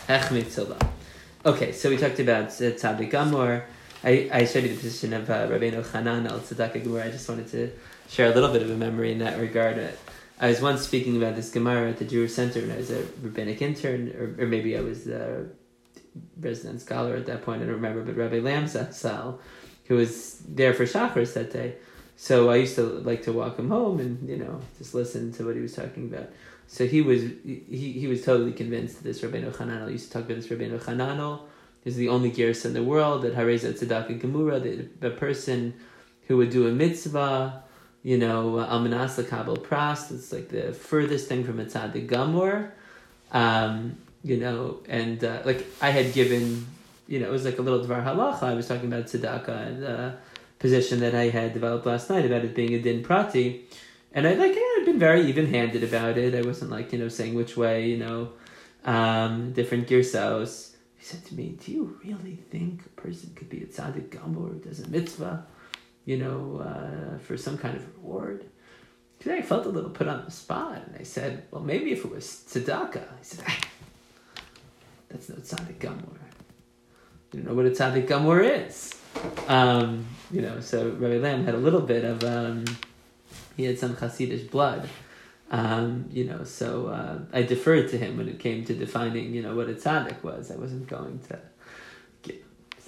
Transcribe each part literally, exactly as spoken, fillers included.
Okay, so we talked about uh, Tzaddik Gamor. I, I showed you the position of uh, Rabbeinu Hanan al Tzedakah Gemara. I just wanted to share a little bit of a memory in that regard. I was once speaking about this Gemara at the Jewish Center when I was a rabbinic intern, or, or maybe I was a resident scholar at that point, I don't remember, but Rabbi Lam Zatzal, who was there for Shacharis that day. So I used to like to walk him home and, you know, just listen to what he was talking about. So he was he, he was totally convinced that this Rabbeinu Hananel, I used to talk about this Rabbeinu Hananel, is the only gerus in the world, that Hareza Tzedakah Gemura, the, the person who would do a mitzvah, you know, Almanas L'Kabel Pras, it's like the furthest thing from a Tzaddik Gamor, um, you know, and uh, like I had given, you know, it was like a little Dvar Halacha, I was talking about Tzedakah and the position that I had developed last night about it being a Din Prati. And I like I'd been very even-handed about it. I wasn't like, you know, saying which way, you know, um, different girsaos. He said to me, "Do you really think a person could be a tzaddik gamor who does a mitzvah, you know, uh, for some kind of reward?" Because I felt a little put on the spot, and I said, "Well, maybe if it was tzedakah." He said, ah, "That's no tzaddik gamor. You don't know what a tzaddik gamor is." Um, you know, so Rabbi Lam had a little bit of. Um, He had some Hasidic blood, um, you know, so uh, I deferred to him when it came to defining, you know, what a tzaddik was. I wasn't going to get...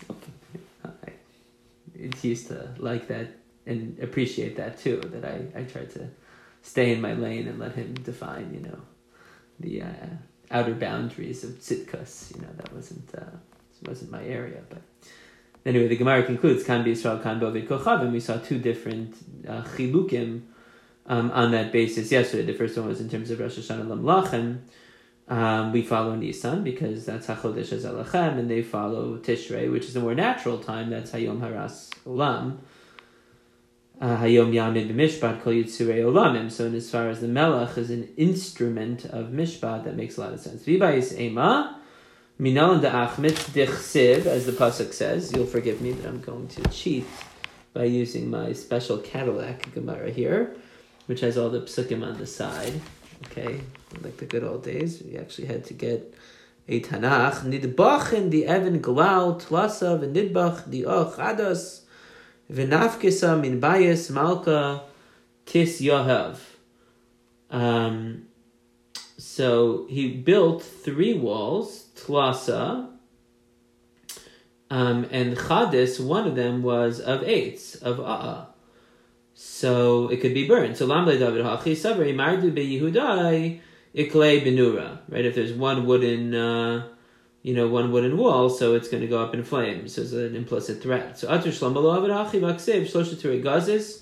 I, he used to like that and appreciate that too, that I, I tried to stay in my lane and let him define, you know, the uh, outer boundaries of tzidkus. You know, that wasn't uh, wasn't my area, but... Anyway, the Gemara concludes, Kan b'Yisrael, Kan b'Ovid Kochavim. We saw two different uh, chilukim um, on that basis yesterday. The first one was in terms of Rosh Hashanah Lamlachem. Um, we follow Nisan because that's HaChodesh HaZalachem, and they follow Tishrei, which is a more natural time. That's Hayom Haras Olam. Uh, Hayom Yamid B'Mishpat Kol Yitzurei Olamim. So in as far as the Melech is an instrument of Mishpat, that makes a lot of sense. V'bayis Ema. Minal and Achmet Dichsiv, as the pasuk says. You'll forgive me, but I'm going to cheat by using my special Cadillac Gemara here, which has all the psukim on the side. Okay, like the good old days, we actually had to get a Tanakh. Nidbach in the Evan Glal Tlasa v'Nidbach the Och Adas v'Nafkisa min Bayis Malka Tis Yohav. Um. So he built three walls, Tlasa, um, and Chadis, one of them was of eights, of A'a. So it could be burned. So Lamle David Hachi Sabri Mardu be Yehudai Iklei Benura. Right? If there's one wooden uh, you know, one wooden wall, so it's going to go up in flames. So it's an implicit threat. So Atur Shlomo David Hachi Vaksiv Shloshatur Gazis.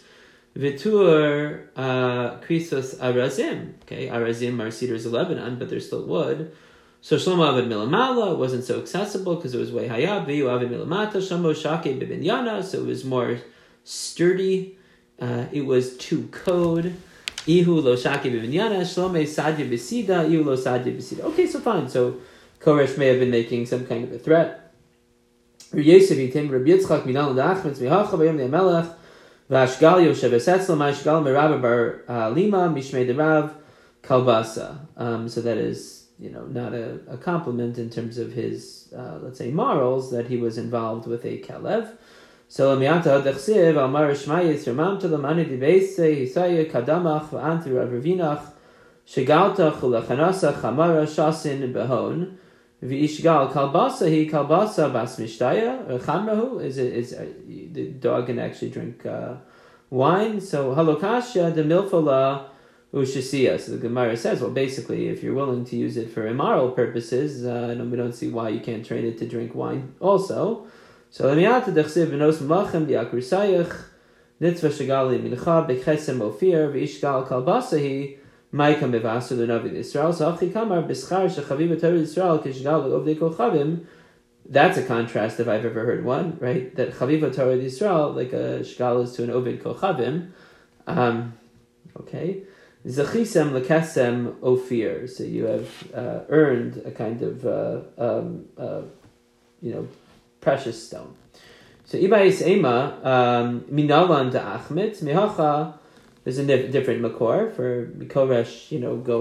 Vitur uh, Krisos Arazim. Okay, Arazim are cedars of Lebanon, but they're still wood. So Shlomo Avad Milamala wasn't so accessible because it was way high up. Viu Avad Milamata Shlomo Shake Bibinyana, so it was more sturdy. Uh, it was two code. Ihu Lo Shake Bibinyana Shlomo Sadya Bisida Ihu Lo Sadya Bisida. Okay, so fine. So Koresh may have been making some kind of a threat. Yosef Yitim Rabbi Yitzchak Minal Dachmetz Mihacha Vayom Ne'amelech. Vashgal Yoshev Esetzlo Mashgal Merab Bar Lima Mishmei Derav Kalbasa. Um, so that is, you know, not a, a compliment in terms of his, uh, let's say, morals, that he was involved with a Kalev. So Lamiata Dechsiv Almar Shmayis Ramamta Lamani Dibese Hisaya Kadamach V'anti Rav Ravinach Shigalta Chulachanasa Chamara Shasin Behon. V'ishgal kalbasa he kalbasa bas mishtaya chamrahu is it is the dog can actually drink uh, wine. So halokasha de milfala ushasiya. So the Gemara says, well, basically, if you're willing to use it for immoral purposes, uh, and we don't see why you can't train it to drink wine also. So lemiyata dechsiv v'nos malachem v'akrusayich nitzva shagali mincha bechesem ofir v'ishgal kalbasa he. Maikam bevasu l'navi Yisrael. So achi kamar b'schar shechaviv Torah Yisrael kishgal l'ovdei kochavim. That's a contrast if I've ever heard one, right? That chaviv Torah Yisrael, like a shgal is to an oved kochavim. Um, okay. Zachisem lekesem ofir. So you have uh, earned a kind of uh, um, uh, you know, precious stone. So ibayis ema minalan da achmet mihacha. There's a different makor for Koresh, you know, going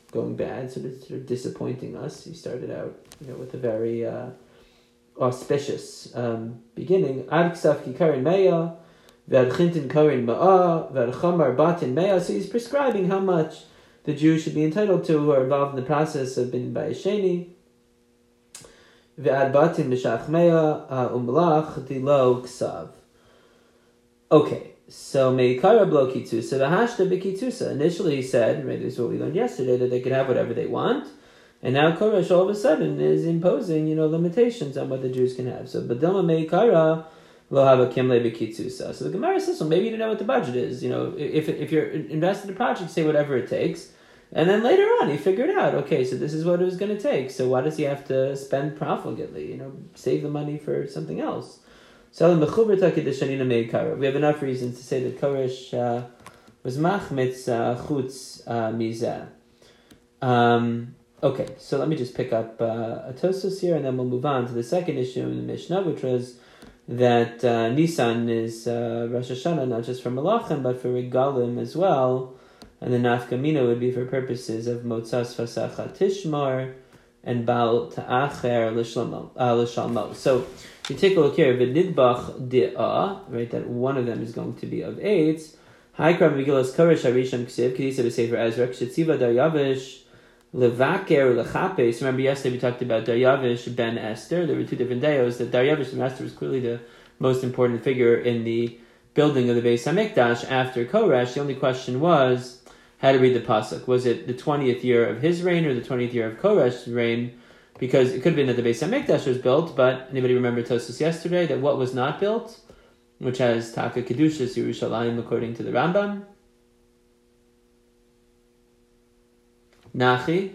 going bad, sort of, sort of disappointing us. He started out, you know, with a very uh, auspicious um, beginning. Ad ksaf kikarin meya, v'ad chintin karin ma'a, v'ad chamar batin meya. So he's prescribing how much the Jews should be entitled to who are involved in the process of being bayesheni. V'ad batin b'shach meya umlach dilo ksav. Okay. So meikara blo kitusa, v'hashta b'kitusa. Initially he said, right, this is what we learned yesterday, that they could have whatever they want, and now Koresh all of a sudden is imposing, you know, limitations on what the Jews can have. So badilma meikara lo hava kimle b'kitusa. So the Gemara says, well, maybe you don't know what the budget is. You know, if if you're invested in a project, say whatever it takes, and then later on he figured out, okay, so this is what it was going to take. So why does he have to spend profligately? You know, save the money for something else. So we have enough reasons to say that Koresh uh, was machmitz uh, chutz uh, mizeh. Um, okay, so let me just pick up uh, a Tosfos here, and then we'll move on to the second issue in the Mishnah, which was that uh, Nisan is uh, Rosh Hashanah, not just for Malachim, but for Regalim as well, and the Nafkamina would be for purposes of Motzas Fasacha Tishmar and Baal Ta'acher L'Shalmo. So you take a look here, V'nidbach Di'ah, right, that one of them is going to be of eight. Haikra Megillas Koresh Harishon Ksiv, Kedisa B'Sefer Ezra, Kshetziva Daryavish, Levaker Lechapes. Remember yesterday we talked about Daryavish ben Esther. There were two different deos. That Daryavish ben Esther was clearly the most important figure in the building of the Beis HaMikdash after Koresh. The only question was how to read the pasuk. Was it the twentieth year of his reign or the twentieth year of Koresh's reign? Because it could have been that the Beis HaMikdash was built, but anybody remember Tosfos yesterday that what was not built, which has Taka Kedushas Yerushalayim according to the Rambam? Nachi?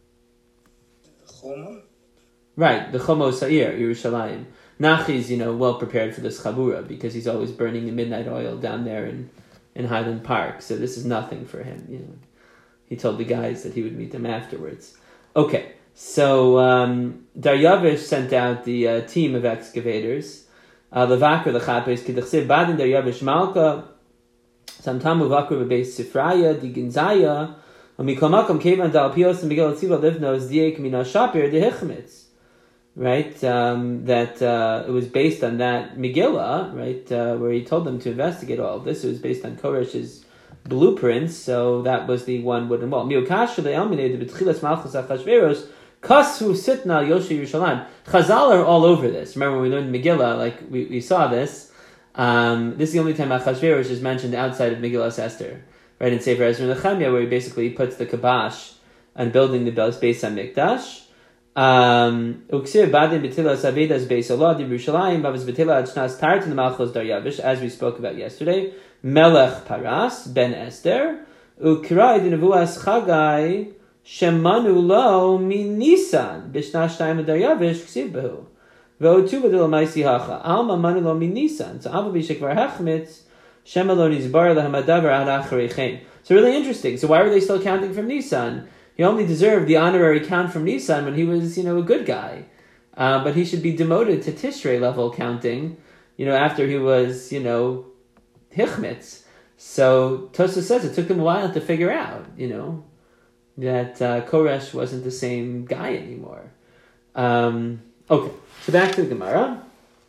Choma? Right, the Chomo Sa'ir, Yerushalayim. Nachi is, you know, well prepared for this Chabura because he's always burning the midnight oil down there in, in Highland Park. So this is nothing for him, you know. He told the guys that he would meet them afterwards. Okay. So um, Daryavish sent out the uh, team of excavators. Levakar lechapes k'dechsev badin Daryavish malka samtam uvakar v'beis sifraya di ginzaya umikomakom kevan dal pios and miguel tziva livnos diek mina shapir dehichmitz. Right, um, that uh, it was based on that Megillah, right, uh, where he told them to investigate all of this. It was based on Koresh's blueprints, so that was the one wooden wall. Miokasha le'alminei b'tchilas malchus achashverosh. Kasu sitna Yoshi Yerushalayim. Chazal are all over this. Remember when we learned Megillah, like we, we saw this. Um, this is the only time Achashverosh is mentioned outside of Megillah Esther, right, in Sefer Ezra and Nehemiah, where he basically puts the kibosh on building the Beis HaMikdash. Uksir badin b'tilas avedas beis Allah di Yerushalayim bavas b'tila adshnas tartan malchus Daryavish, as we spoke about yesterday. Melech Paras ben Esther ukrai di nevuas Chagai Shemanu lo min Nisan b'shna shtayim Daryavish ksiv behu v'otu v'dil ma'isi hacha alma manu lo min Nisan so ava b'shekvar hechmitz shemalo nizbar lehamadavar ad achareichem. So really interesting. So why were they still counting from Nisan? He only deserved the honorary count from Nisan when he was, you know, a good guy, uh, but he should be demoted to Tishrei level counting, you know, after he was, you know, Hichmitz. So Tosfos says it took them a while to figure out, you know, that uh, Koresh wasn't the same guy anymore. Um, okay, so back to the Gemara.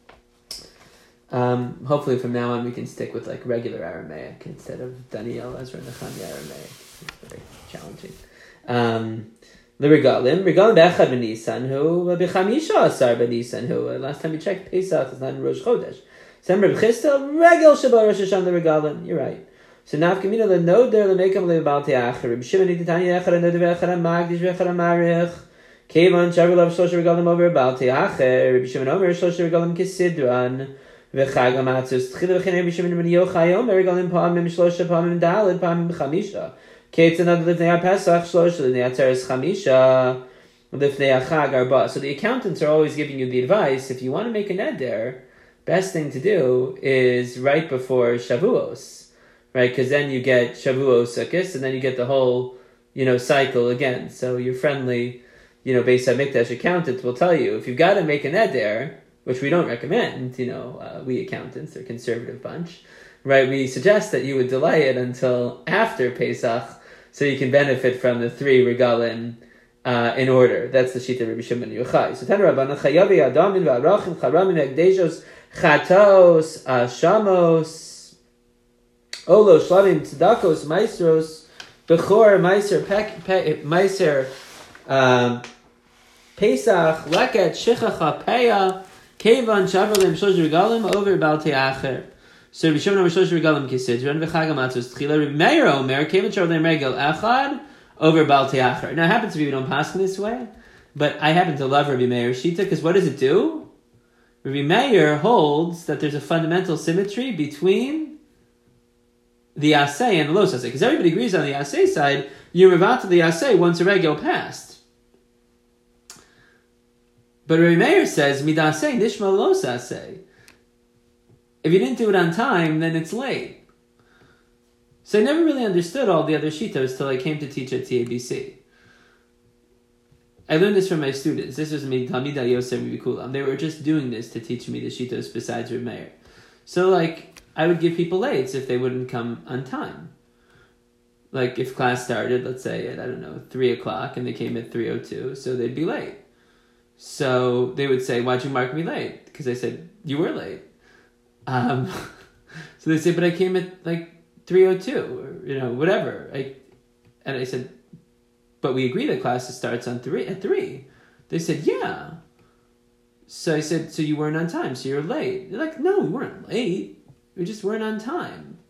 Um, hopefully from now on we can stick with like regular Aramaic instead of Daniel Ezra Nehemiah Aramaic. It's very challenging. Um, the regalim, regalim be'echad b'Nisan hu, b'chamisha asar b'Nisan hu. Last time we checked, Pesach is not in Rosh Chodesh. Sem Reb Chisda, regel sheba Rosh Hashanah the regalim. You're right. So nafkamina le'noder le'mekam le'bal te'achar. Reb Shimon ititani echad anoder ve'echad ha'magdish ve'echad ha'marich. Kevan shavulav shlosh regalim over bal te'achar. Reb Shimon omer shlosh regalim kisidran. V'chag ha'matzos tchila v'chinei Reb Shimon ben Yochai omer regalim pa'amim shlosha pa'amim daled pa'amim chamisha. So the accountants are always giving you the advice, if you want to make a neder, best thing to do is right before Shavuos, right? Because then you get Shavuos Sukkos, and then you get the whole, you know, cycle again. So your friendly, you know, Beis HaMikdash accountant will tell you, if you've got to make a neder, which we don't recommend, you know, uh, we accountants are a conservative bunch, right? We suggest that you would delay it until after Pesach, so you can benefit from the three regalim uh, in order. That's the shita of Rabbi Shimon Yochai. So ten Rabbanan chayavi adamin va'arachim charamin hekdeshos chatos ashamos olo shlavim tzedakos maestros bechor meiser pek meiser um, pesach leket shichacha peya kevan shavalim shlosh regalim over baltei acher. So Rabbi Shimon Shlosh regalim kisidron v'chag hamatzos tchila. Rabbi Meir Omer kevan shavalim regel echad over baltei acher. Now it happens to be we don't pass in this way, but I happen to love Rabbi Meir's shita because what does it do? Rabbi Meir holds that there's a fundamental symmetry between the asay and the los asay, because everybody agrees on the asay side. You move out to the asay once a regel passed. But Rabbi Meir says, midaseh nishma los aseh. If you didn't do it on time, then it's late. So I never really understood all the other shitos till I came to teach at T A B C. I learned this from my students. This was me, Talmidei Yosef Bikulam. They were just doing this to teach me the shitos besides Rabbi Meir. So like, I would give people lates if they wouldn't come on time. Like if class started, let's say at, I don't know, three o'clock and they came at three oh two, so they'd be late. So they would say, why'd you mark me late? Because I said, you were late. Um, so they say, but I came at like three oh two, or, you know, whatever. I, and I said, but we agree that class starts on three, at three. They said, yeah. So I said, so you weren't on time, so you're late. They're like, no, we weren't late. We just weren't on time.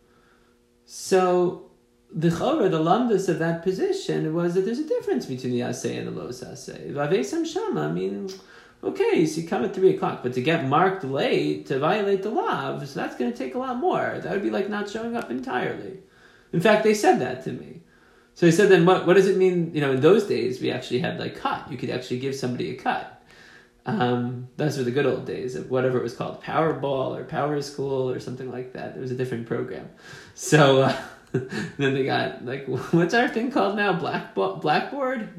So the chora, the lamdas of that position was that there's a difference between the asay and the los asay. Vavesam shama, I mean, okay, so you come at three o'clock, but to get marked late, to violate the law, so that's going to take a lot more. That would be like not showing up entirely. In fact, they said that to me. So I said, then what, what does it mean? You know, in those days, we actually had like cut. You could actually give somebody a cut. Um, those were the good old days of whatever it was called, Powerball or Power School or something like that. It was a different program. So uh, then they got, like, what's our thing called now? Black Blackboard?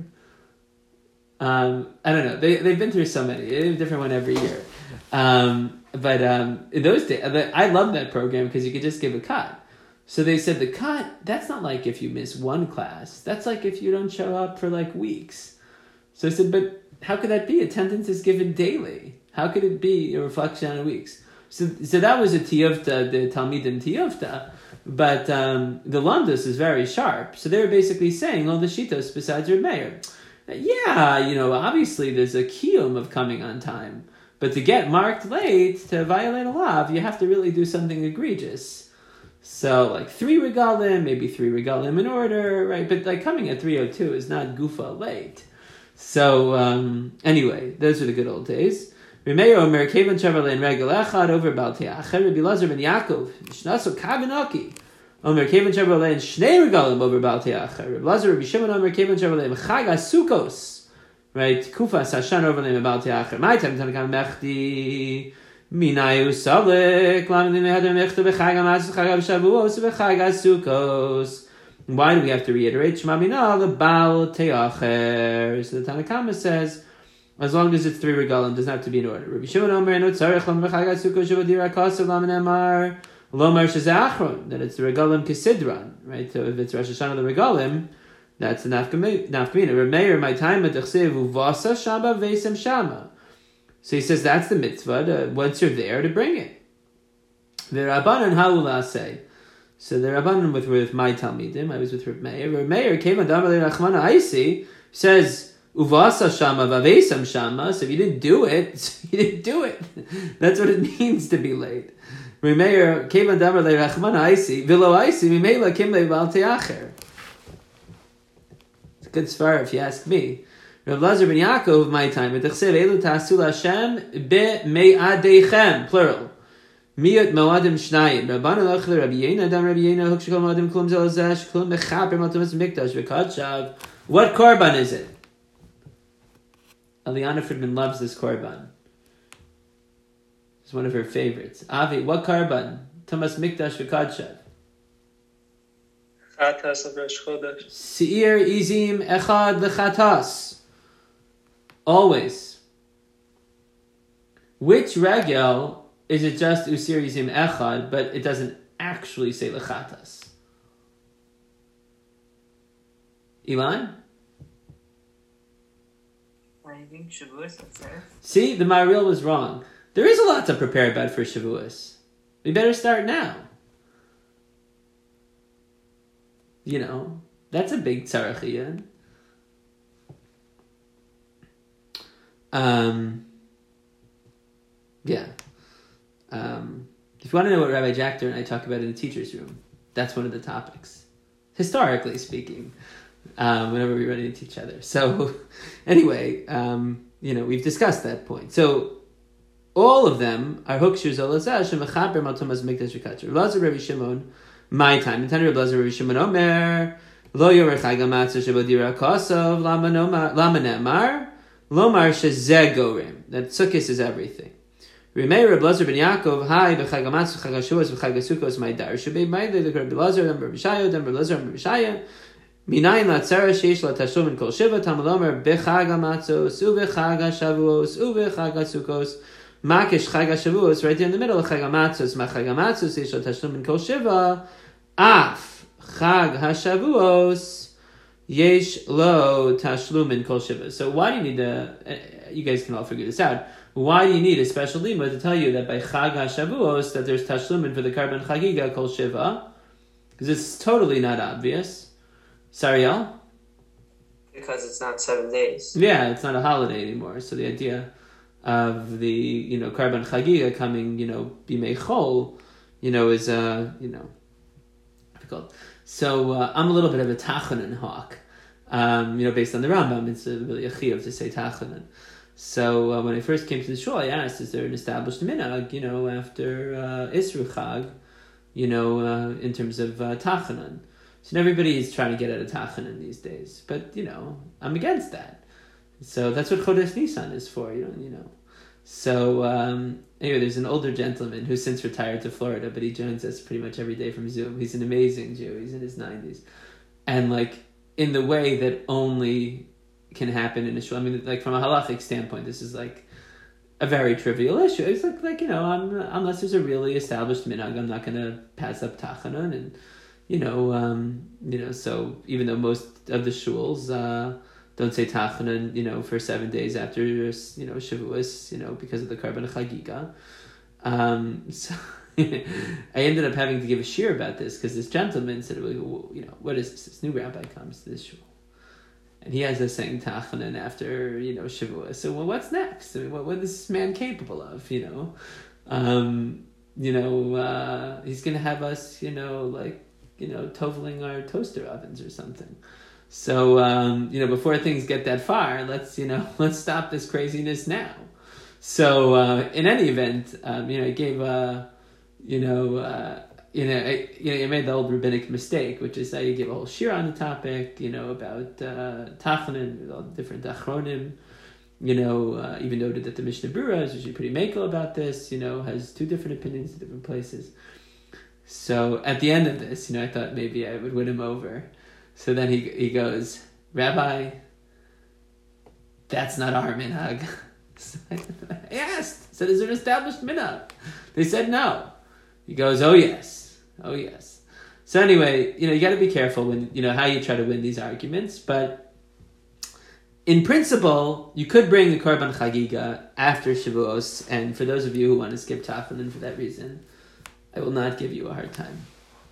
Um, I don't know. They, they've been through so many. They have a different one every year. Um, but um, in those days, I loved that program because you could just give a cut. So they said the cut, that's not like if you miss one class. That's like if you don't show up for like weeks. So I said, but how could that be? Attendance is given daily. How could it be a reflection on weeks? So so that was a tiyuvta, the Talmidim tiyuvta. But um, the Lamdas is very sharp. So they were basically saying all the shitos besides Reb Meir. Yeah, you know, obviously there's a kiyum of coming on time. But to get marked late, to violate a law, you have to really do something egregious. So like three regalim, maybe three regalim in order, right? But like coming at three oh two is not gufa late. So, um, anyway, those were the good old days. Remeir Omer, Kevan Chevrolet and Regel Echad over Baltei Acher, Rabbi Lazar ben Yaakov, Shnaso Kavanaki. Omer, Kevan Chevrolet and Shnei Regalim over Baltei Acher. Rabbi Lazar, Rabbi Shimon Omer, Kevan Chevrolet and Chag HaSukos. Right? Kufas Hashan over them about Baltei Acher. My time, Tanakam Mechdi, Minayu Salik, Lamin Mehadar Mechta, Bechag HaMaz, Bechag HaShavuos, Bechag HaSukos. Why do we have to reiterate? Shema Mina, the Baal Teacher. So the Tanakhama says, as long as it's three regalim, doesn't have to be in order. Rabbi Shimon Omer, no tzarech lam v'chag HaSukos shavadira kasav lam nemar lomar shezachron. That it's the regalim kisidran, right? So if it's Rosh Hashanah the regalim, that's the nafkamina. Rabbi Meir, my time at Dechsev uvasa shama vesem shama. So he says that's the mitzvah. To, once you're there, to bring it. The Rabbanan ha'ula say. So the Rabbanan with, with my Talmidim, I was with Reb Meir. Reb Meir came on Damalei Rachmana Aisi, says, Uvasa Shama Vavesam Shama. So if you didn't do it, you didn't do it. That's what it means to be late. Reb Meir came on Damalei Rachmana Aisi, Vilo Aisi, Mimela Kimlei Baltei Acher. It's a good svar if you ask me. Reb Lazar ben Yaakov, my time, Etechsev Elu Tasul Hashem Be Me'adeichem, plural. Miyot Moadim Shnayim. Rabbanu Lachler Rabbi Yena Adam Rabbi Yena Hukshikol Moadim Klum Zelazah Klum Mechaper Matamas Mikdash V'Kadshav. What korban is it? Eliana Friedman loves this korban. It's one of her favorites. Avi, what korban? Tamas Mikdash V'Kadshav. Chatas of Rosh Chodesh. Seir Izim Echad L'Chatas. Always. Which regel is it just Usir Yizim Echad, but it doesn't actually say Lechatas? Ilan? I think Shavuos, that's there. See, the Maharil was wrong. There is a lot to prepare about for Shavuos. We better start now. You know, that's a big tzarachiyah. Um, yeah. Um, if you want to know what Rabbi Jackter and I talk about in the teacher's room, that's one of the topics. Historically speaking, um, whenever we run into each other. So, anyway, um, you know, we've discussed that point. So, all of them are hukshur zolazah shemechaber maltumas mikdash v'katcher. Lazar Rabbi Shimon, my time. And Rabbi Lazar Rabbi Shimon Omer, lo yorech hagamatzah shebodira kosov lama nemar lomar shezeh gorim. That sukkis is everything. Remei Rabbi Lazar ben Yaakov, hi b'chagamatz v'chagashuas v'chagasukos my dar shebei ma'idei the Rabbi Lazar and Rabbi Shaya, then Rabbi Lazar and Rabbi Shaya. Minayin latzara sheish latashum and kol shiva tamalomer b'chagamatzos u'b'chagashavuos u'b'chagasukos. Makish Chag HaShavuos, right there in the middle of Chag HaMatzos, Ma Chag HaMatzos, Yesh Lo Tashlum Min Kol Shiva, Af Chag HaShavuos, Yesh Lo Tashlum Min Kol Shiva. So why do you need a, uh, you guys can all figure this out, why do you need a special lima to tell you that by Chag HaShavuos, that there's Tashlumin for the Karban Chagiga Kol Shiva? Because it's totally not obvious. Sariel? Because it's not seven days. Yeah, it's not a holiday anymore, so the idea of the, you know, Karban Chagiga coming, you know, Bimei Chol, you know, is, uh, you know, difficult. So uh, I'm a little bit of a Tachanan hawk, um, you know, based on the Rambam. It's a, really a chiyuv to say Tachanan. So uh, when I first came to the shul, I asked, is there an established minhag, you know, after uh, Isru Chag, you know, uh, in terms of uh, Tachanan? So everybody is trying to get out of Tachanan these days. But, you know, I'm against that. So that's what Chodesh Nisan is for, you know. You know. So um, anyway, there's an older gentleman who's since retired to Florida, but he joins us pretty much every day from Zoom. He's an amazing Jew. He's in his nineties, and like in the way that only can happen in a shul. I mean, like from a halachic standpoint, this is like a very trivial issue. It's like like you know, I'm, unless there's a really established minhag, I'm not going to pass up tachanan, and you know, um, you know. So even though most of the shuls Uh, don't say Tachanan, you know, for seven days after, you know, Shavuos, you know, because of the Karban Chagiga. Um, so I ended up having to give a shir about this because this gentleman said, well, you know, what is this? This new rabbi comes to this shul, and he has us saying Tachanan after, you know, Shavuos. So, well, what's next? I mean, what, what is this man capable of, you know? Um, you know, uh, he's going to have us, you know, like, you know, toveling our toaster ovens or something. So, um, you know, before things get that far, let's, you know, let's stop this craziness now. So, uh, in any event, um, you know, I gave, uh, you know, uh, you know, I, you know, I made the old rabbinic mistake, which is that you give a whole shir on the topic, you know, about uh, Tachanan, all the different achronim, you know, uh, even noted that the Mishnah Berurah is usually pretty makel about this, you know, has two different opinions in different places. So, at the end of this, you know, I thought maybe I would win him over. So then he he goes, Rabbi, that's not our minhag. So I asked, said, is there an established minhag? They said no. He goes, oh yes, oh yes. So anyway, you know, you got to be careful when, you know, how you try to win these arguments. But in principle, you could bring the Korban Chagiga after Shavuos. And for those of you who want to skip Tachanan for that reason, I will not give you a hard time.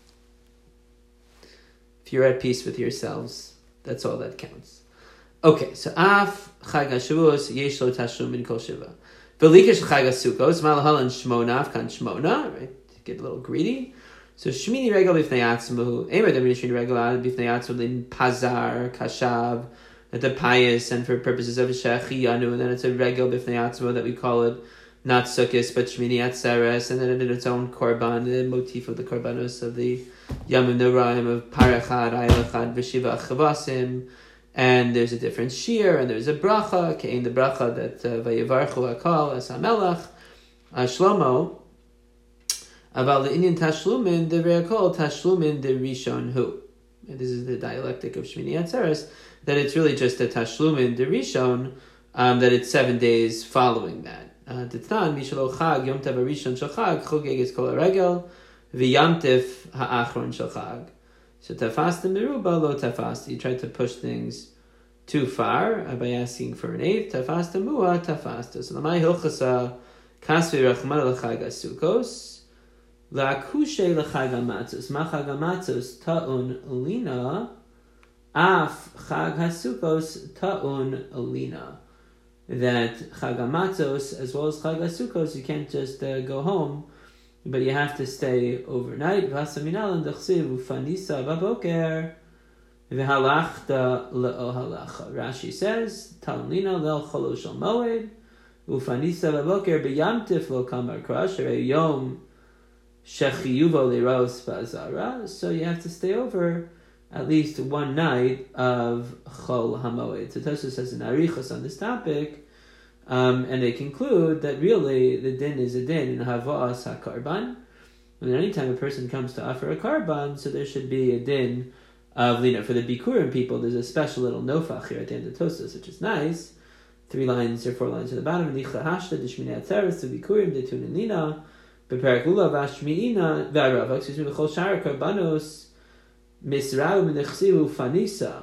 If you're at peace with yourselves, that's all that counts. Okay, so Af Chag HaShavuos Yesh Lo Tashlum Min Kol Shiva. V'likesh Chag HaSukkos Malahalan Shmona Avkan Shmona. Right, get a little greedy. So Shmini Regel B'fnei Atzmu Emer Dem Shmini Regel B'fnei Atzmu Lin Pazar Kashav at the pious and for purposes of Shechiyanu, and then it's a Regel B'fnei Atzmu that we call it not Sukkos but Shmini Atzeres, and then in its own korban, the motif of the korbanos of the Yamim Noraim of Parachad, Eilachad, V'Shiva Chavasim, and there's a different shir, and there's a bracha, Kein the bracha that Vayevarchu Hakal as Hamelach, Shlomo, Aval the Indian Tashlumin, the Reakol Tashlumin, the Rishon Hu. And this is the dialectic of Shmini Atzeres, that it's really just a Tashlumin, the Rishon, um, that it's seven days following that. Titnan, Mishalo Chag, Yom Tov Rishon Shal Chag, Chogeg is Kol HaRegel, V'yamtif ha'achron shel Chag. So tafasta meruba lo tafasta. You try to push things too far uh, by asking for an eighth. Tafasta mua tafasta. So lamai hilchasa kasvi rachman l'chag asukos la'akushe l'chag hamatzos. Ma chag hamatzos ta'un lina af chag hasukos ta'un lina. That chag hamatzos as well as chag hasukos, you can't just uh, go home, but you have to stay overnight. V'hasaminalan d'chsiv ufanisa baboker v'halachta le'ohalacha. Rashi says, Ta'un lina le'el cholo shel moed ufanisa baboker b'yamtif lo kamar krash yom shechiyuvo liros ba'azara. So you have to stay over at least one night of Chol HaMoed. So Tosfos says an arichos on this topic, um, and they conclude that really the din is a din in Hava'as HaKarban. And anytime a person comes to offer a karban, so there should be a din of lina. For the Bikurim people, there's a special little nofach here at the end of Tosfos, which is nice. Three lines or four lines at the bottom. Nichla hashta d'shmini atzeres to Bikurim d'tun and lina beperak lulav ashmi'ina v'arav. Excuse me, v'chol shara karbanos Misrau minechsiu fanisa.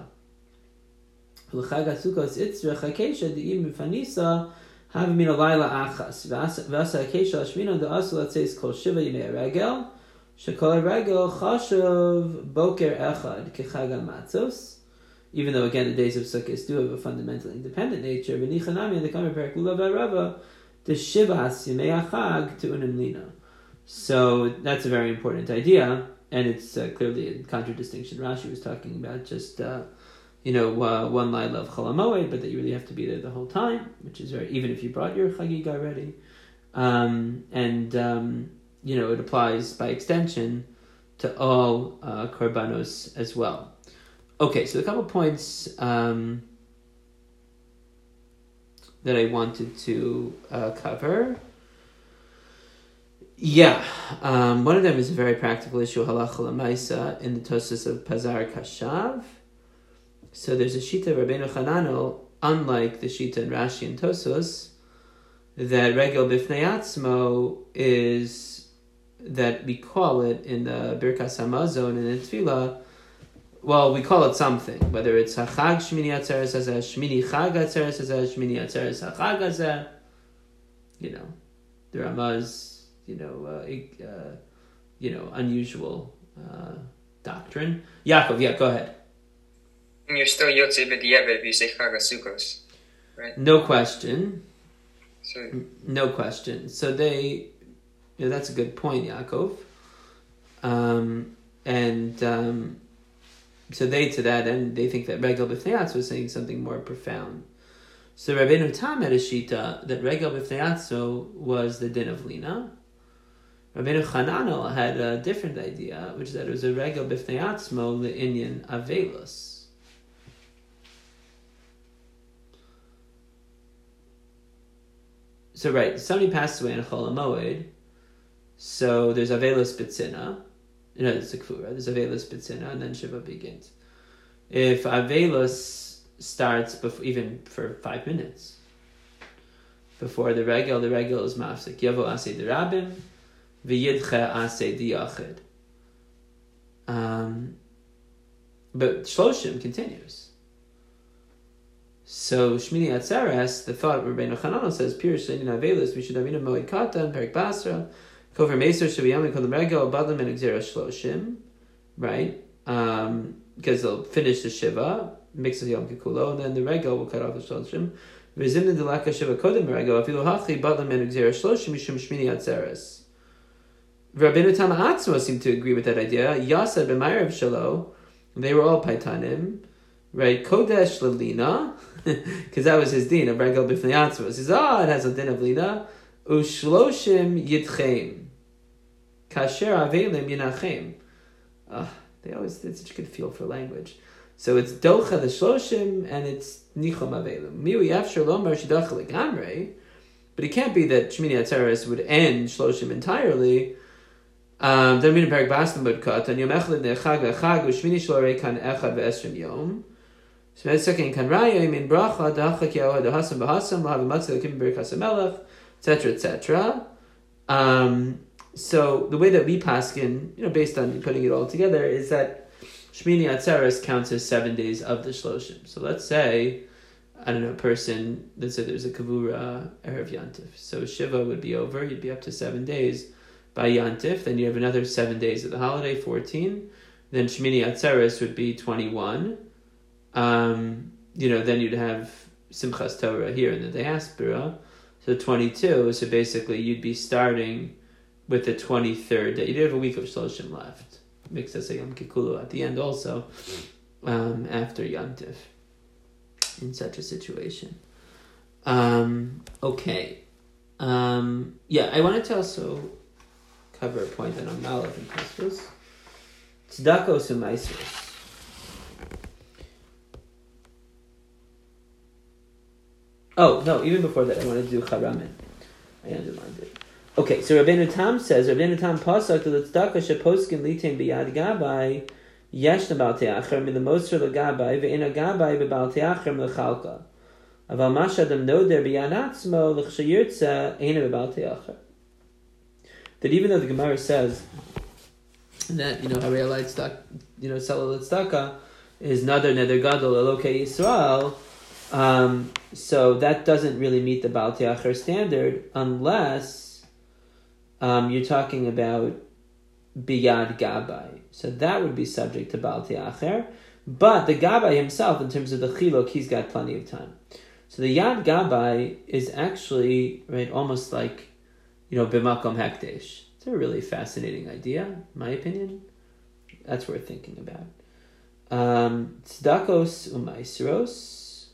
L'chag asukos itzrech hakesha de'im fanisa have min alayla achas. V'asa hakesha ashmina de'asu latzeis kol shiva yimei regel shekol regel chashav boker echad kechag hamatzos. Even though again the days of Sukkot do have a fundamentally independent nature, v'nichanami the kamer perak lulav v'arava the shivas yimei achag tu'unim lina. So that's a very important idea. And it's uh, clearly a contradistinction. Rashi was talking about just, uh, you know, uh, one laila of Chol HaMoed, but that you really have to be there the whole time, which is very, even if you brought your Chagig already. Um, and, um, you know, it applies by extension to all uh, Korbanos as well. Okay, so a couple points um, that I wanted to uh, cover. Yeah, um, one of them is a very practical issue, halacha l'maisa, in the Tosfos of Pazar Kashav. So there's a shita of Rabbeinu Chananel, unlike the shita in Rashi and Tosfos, that regel b'fnei atzmo is that we call it in the Birkas Hamazon and in Tefillah. Well, we call it something, whether it's Hachag Shmini Atzeres Hazeh, Shmini Chag Atzeres Hazeh, Shmini Atzeres Hachag Hazeh. You know, the Ramaz. You know, uh, uh, you know, unusual uh, doctrine. Yaakov, yeah, go ahead. You're still Yotze B'diavad if you say Chag HaSukkos, right? No question. So, no question. So they, you know, that's a good point, Yaakov. Um, and um, so they, to that end, they think that Regel B'fnei Atzmo was saying something more profound. So Rabbeinu Tam had a shita that Regel B'fnei Atzmo was the din of Lina. Rabbeinu Chananel had a different idea, which is that it was a regel b'fnei atzmo le'inyan avelus. So right, somebody passes away in a Chol HaMoed, so there's avelus b'tzina, you know, it's a kfura, there's avelus b'tzina, and then Shiva begins. If avelus starts before, even for five minutes, before the regel, the regel is mafsik, yavo aseh derabim, v'yidcha aseh diyachid. Um, but Shloshim continues. So Shmini Atzeres, the thought of Rabbeinu Chananel says, Pirush Leinin Avelus, we should have in a Moed Katan, Perik Basra, Kover Meser, Shaviyam, Kodem Regel, Badlam, and Exera Shloshim, right? Um, because they'll finish the Shiva, mix the Yom Kikulo, and then the Regel will cut off the Shloshim. V'zimna Delaka Shiva Kodem Regel, Afilu Hachi, Badlam, and Exera Shloshim, Mishum Shmini Atzeres. Rabbeinu Tam Atzmo seemed to agree with that idea. Yasad b'mayrav shelo, they were all paitanim, right? Kodesh lelina, because that was his din of regel b'fnei atzmo. He says, oh, it has a din of lina. Ushloshim yitchem, kasher avelim yinachem. Ah, they always did such a good feel for language. So it's docha the shloshim and it's nichom avelim. Miu yafshir lomar shidacha legamrei, but it can't be that Shmini Atzeres would end shloshim entirely. Um, then we're in Perik Basra Mudkat, and Yom Echad Nechag V'Echag U'Shmini Shlo Reikan Echad V'Esrim Yom. So that's second Kan Raya Min Bracha Dachak Yahu Dahasam B'Hasam Lahav Matzah Kim Birkas HaMelech, et cetera, et cetera. Um, so the way that we paskin, you know, based on putting it all together, is that Shmini Atzeres counts as seven days of the Shloshim. So let's say, I don't know, a person, let's say there's a Kavura Erev Yantif. So Shiva would be over, you'd be up to seven days by Yantif. Then you have another seven days of the holiday, fourteen. Then Shmini Atzeres would be twenty-one. Um, you know, then you'd have Simchas Torah here in the diaspora. So twenty-two, so basically you'd be starting with the twenty-third day. You'd have a week of Shloshim left. Makes us a Yom Kikulu at the end also, um, after Yantif, in such a situation. Um, okay. Um, yeah, I wanted to also cover a point that I'm not loving Tosfos. Tzedakos u'maisros. Oh, no, even before that, I wanted to do Charamin. I underlined it. Okay, so Rabbeinu Tam says, Rabbeinu Tam pasak to the tzedakah sheposkin litain biyad gabai yesh nebal te'acher min lemosr legabai ve'en agabai bebal te'acher mlechalka aval mashadam noder biyad atzmo l'chshayirtza ein bebal te'acher. That even though the Gemara says that, you know, Harei Alai tzedakah, you know, Salal tzedakah is Nadar Neder Gadol Elokei Yisrael, um, so that doesn't really meet the Baal Te'acher standard unless Um, you're talking about biyad gabai, so that would be subject to Baal Te'acher. But the gabai himself, in terms of the chiluk, he's got plenty of time. So the yad gabai is actually right, almost like, you know, b'makom hekdesh. It's a really fascinating idea, in my opinion. That's worth thinking about. Um, tzedakos u'maisros.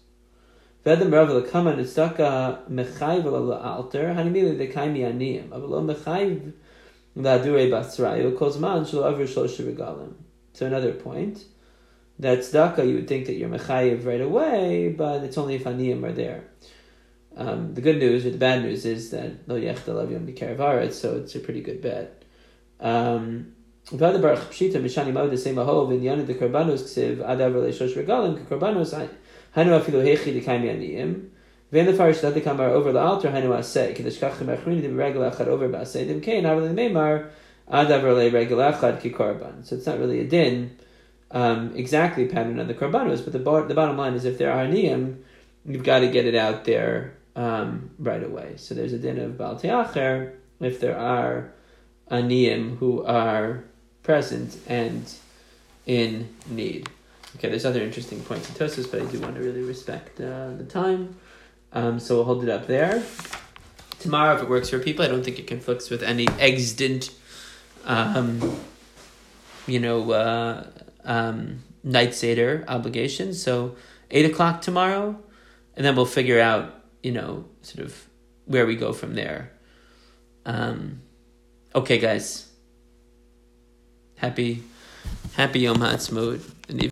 Vedem Rav Lekaman Tzedaka Mechayv Alter Hanimili Dekaimi Aniyim Avalo Mechayv Ladure Batzrayu Kozman Shlo Aver Shlosh Regalim. So another point that tzedakah you would think that you're Mechayv right away, but it's only if Aniyim are there. Um, the good news or the bad news is that Lo Yechta Lav Yom B'Kerev Haaretz, so it's a pretty good bet. Um, Vada Baruch Pshita Mishani Ma'od Desei Mahov in Yanid the Karbanos Ksiv Adav Relei Shlosh Regalim Karbanos Hanu afilu hechi dekaimi aniyim. Ve'en lefarish that the kamar over the altar hanu aseh kidash kachem achrini dem regel achad over ba'aseh dem kein avle meimar adav le regel achad ki korban. So it's not really a din um, exactly patterned on the korbanos, but the bar, the bottom line is if there are aniyim, you've got to get it out there um, right away. So there's a din of Baal Te'acher if there are aniyim who are present and in need. Okay, there's other interesting points in Tosfos, but I do want to really respect uh, the time. Um, so we'll hold it up there. Tomorrow, if it works for people, I don't think it conflicts with any extant, um, you know, uh, um, night Seder obligations. So eight o'clock tomorrow, and then we'll figure out, you know, sort of where we go from there. Um, okay, guys. Happy, happy Yom HaAtzmaut.